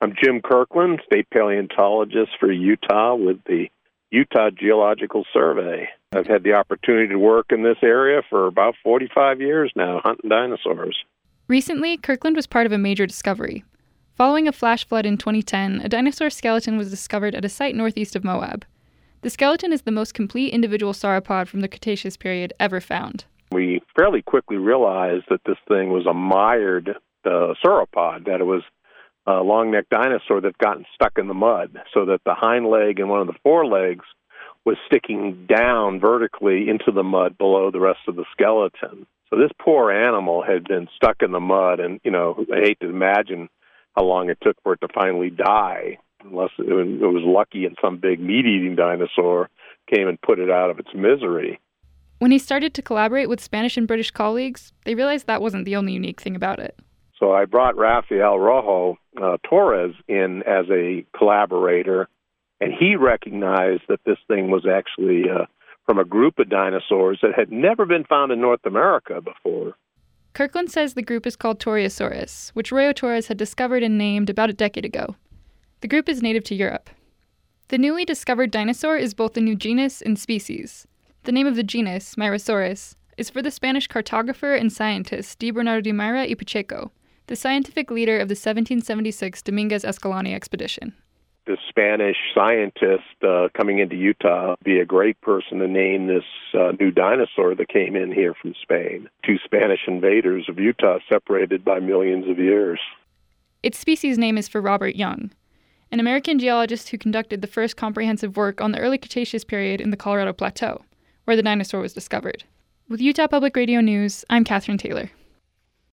I'm Jim Kirkland, state paleontologist for Utah with the Utah Geological Survey. I've had the opportunity to work in this area for about 45 years now, hunting dinosaurs. Recently, Kirkland was part of a major discovery. Following a flash flood in 2010, a dinosaur skeleton was discovered at a site northeast of Moab. The skeleton is the most complete individual sauropod from the Cretaceous period ever found. We fairly quickly realized that this thing was a mired sauropod, that it was a long-necked dinosaur that gotten stuck in the mud, so that the hind leg and one of the forelegs was sticking down vertically into the mud below the rest of the skeleton. So this poor animal had been stuck in the mud, and, I hate to imagine how long it took for it to finally die, unless it was lucky and some big meat-eating dinosaur came and put it out of its misery. When he started to collaborate with Spanish and British colleagues, they realized that wasn't the only unique thing about it. So I brought Rafael Rojo Torres in as a collaborator, and he recognized that this thing was actually from a group of dinosaurs that had never been found in North America before. Kirkland says the group is called Torreosaurus, which Royo Torres had discovered and named about a decade ago. The group is native to Europe. The newly discovered dinosaur is both a new genus and species. The name of the genus, Mairosaurus, is for the Spanish cartographer and scientist D. Bernardo de Meira y Pacheco, the scientific leader of the 1776 Dominguez Escalante expedition. The Spanish scientist coming into Utah would be a great person to name this new dinosaur that came in here from Spain. Two Spanish invaders of Utah separated by millions of years. Its species name is for Robert Young, an American geologist who conducted the first comprehensive work on the early Cretaceous period in the Colorado Plateau, where the dinosaur was discovered. With Utah Public Radio News, I'm Catherine Taylor.